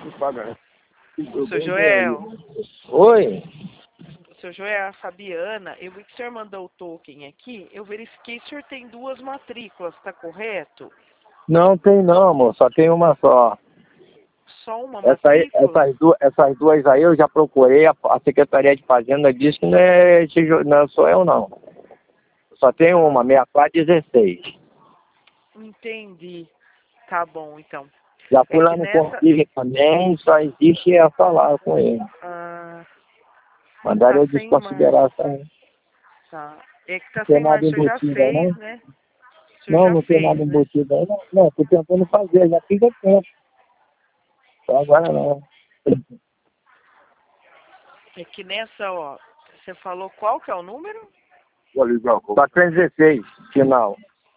Seu Joel. Oi? Seu Joel, a Fabiana, eu vi que o senhor mandou o token aqui, eu verifiquei que o senhor tem 2 matrículas, tá correto? Não tem não, amor, só tem uma só. Só uma matrícula? Essas duas aí eu já procurei, a Secretaria de Fazenda disse que não sou eu não. Só tem uma, 6416. Entendi. Tá bom, então. Já fui É lá que no nessa... Config também, só existe essa lá com ele. Ah, Mandaram tá eu sem desconsiderar mais. essa aí. Tá. É que tá Não tem sem mais, nada o senhor já embutido aí, fez, não? né? O senhor Não, já não tem nada fez, né? embutido aí, não. Não, tô tentando fazer, já fica tempo. Só agora não. É que nessa, ó, você falou qual que é o número? 416, final.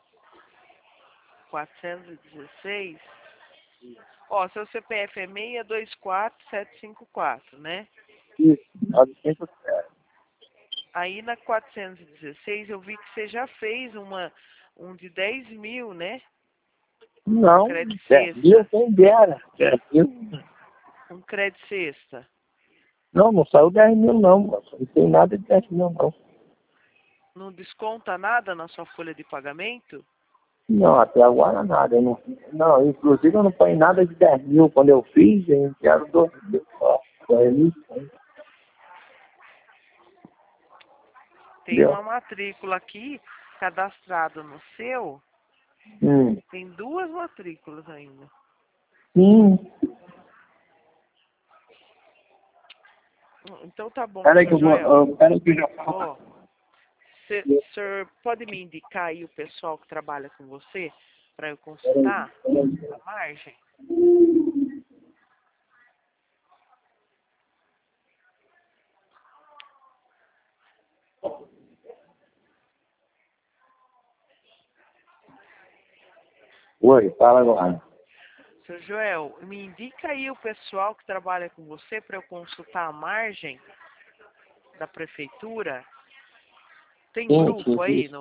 416. Ó, seu CPF é 624754, né? Isso, 957. Aí na 416 eu vi que você já fez um de 10 mil, né? Não, Crédito 10 mil sexta. quem dera. 10 mil. Um crédito sexta. Não, não saiu 10 mil não, moço. Não tem nada de 10 mil não. Não desconta nada na sua folha de pagamento? Não, até agora nada. Eu não, inclusive eu não ponho nada de 10 mil. Quando eu fiz, eu quero 2 mil só. 2 mil. Tem Entendeu? uma matrícula aqui, cadastrado no seu. Tem 2 matrículas ainda. Sim. Então tá bom, Peraí que seu eu Joel. vou. Peraí que eu já falo. Ó, o senhor pode me indicar aí o pessoal que trabalha com você para eu consultar a margem? Oi, fala agora. Seu Joel, me indica aí o pessoal que trabalha com você para eu consultar a margem da prefeitura. Tem Sim, grupo aí sim. no